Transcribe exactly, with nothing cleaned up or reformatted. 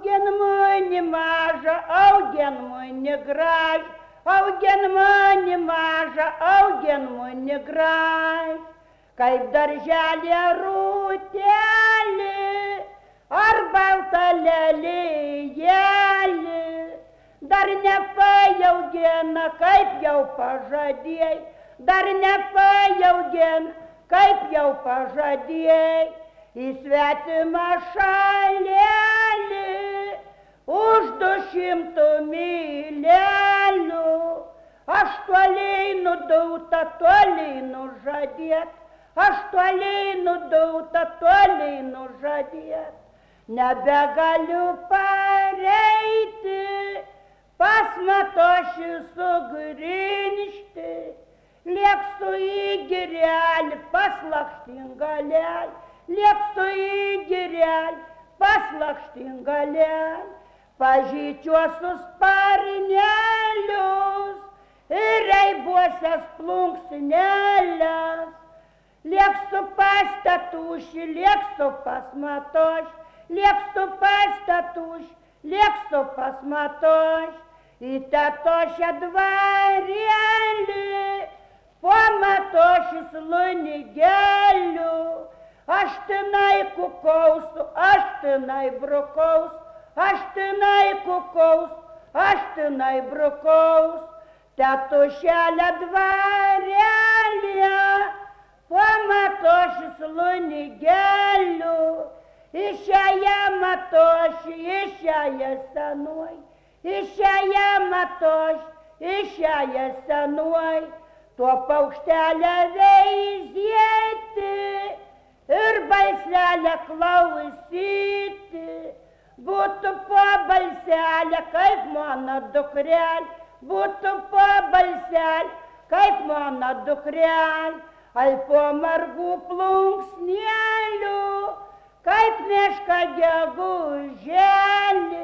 Augin mane mažą, augin mane graž, augin mane mažą, augin mane graž. Kaip darželė rūtelė, ar balta lelėjelė, dar nepajaugina, kaip jau pažadėjai, dar nepajaugina, kaip jau pažadėjai, į svetimą šalelį, už du šimtų mylelių, aš toliai nudauta, toliai nužadėt, aš toliai nudauta, toliai nužadėt, nebegaliu pareiti, pas matošį sugrįžti, lėksiu į girelį, pas lakštingalelį, lėksiu į girelį, pas lakštingalelį, pažyčiuosius sparnelius ir reibuosias plunksnelės, lėksiu pas tatušį, lėksiu pas matošį, lėksiu pas tatušį, lėksiu pas matošį, į tatošę dvarelį, po matošis lunigeliu, aš tenai kukausiu, aš tenai brukausiu, aš tenai kukausiu, aš tenai brukausiu, tatušelė dvarelė, po matošis lunigeliu, išėję matošį, išėję senuoj, išėję matošį, išėję senuoj, tuo paukštelę veizėti ir balselę klausyti, būtų po balselę, kaip mano dukrelė, būtų po balselę, kaip mano dukrelė, ai po margų plunksnelių, kaip meška gegužėlį.